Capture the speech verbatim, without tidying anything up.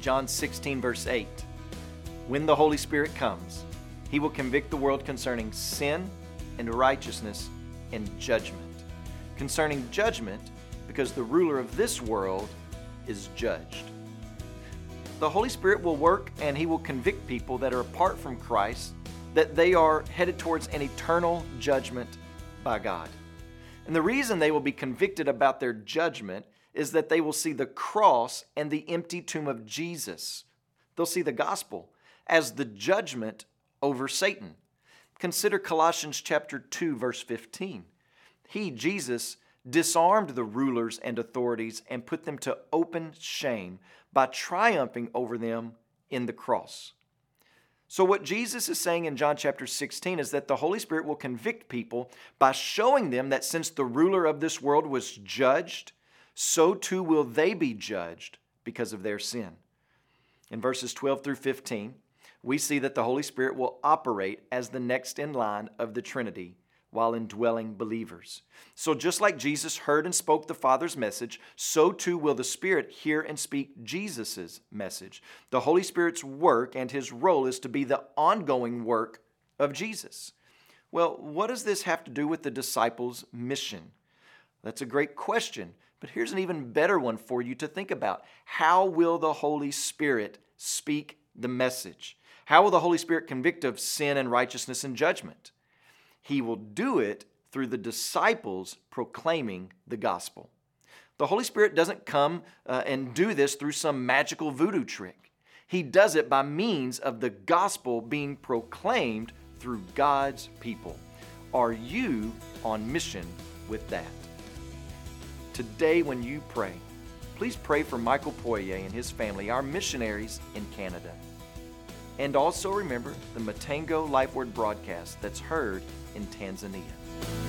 John sixteen, verse eight. When the Holy Spirit comes, He will convict the world concerning sin and righteousness and judgment. Concerning judgment, because the ruler of this world is judged. The Holy Spirit will work and He will convict people that are apart from Christ, that they are headed towards an eternal judgment by God. And the reason they will be convicted about their judgment is that they will see the cross and the empty tomb of Jesus. They'll see the gospel as the judgment over Satan. Consider Colossians chapter two, verse fifteen. He, Jesus, disarmed the rulers and authorities and put them to open shame by triumphing over them in the cross. So what Jesus is saying in John chapter sixteen is that the Holy Spirit will convict people by showing them that since the ruler of this world was judged, so too will they be judged because of their sin. In verses twelve through fifteen, we see that the Holy Spirit will operate as the next in line of the Trinity while indwelling believers. So just like Jesus heard and spoke the Father's message, so too will the Spirit hear and speak Jesus' message. The Holy Spirit's work and His role is to be the ongoing work of Jesus. Well, what does this have to do with the disciples' mission? That's a great question, but here's an even better one for you to think about. How will the Holy Spirit speak the message? How will the Holy Spirit convict of sin and righteousness and judgment? He will do it through the disciples proclaiming the gospel. The Holy Spirit doesn't come uh, and do this through some magical voodoo trick. He does it by means of the gospel being proclaimed through God's people. Are you on mission with that? Today when you pray, please pray for Michael Poirier and his family, our missionaries in Canada. And also remember the Matango Life Word broadcast that's heard in Tanzania.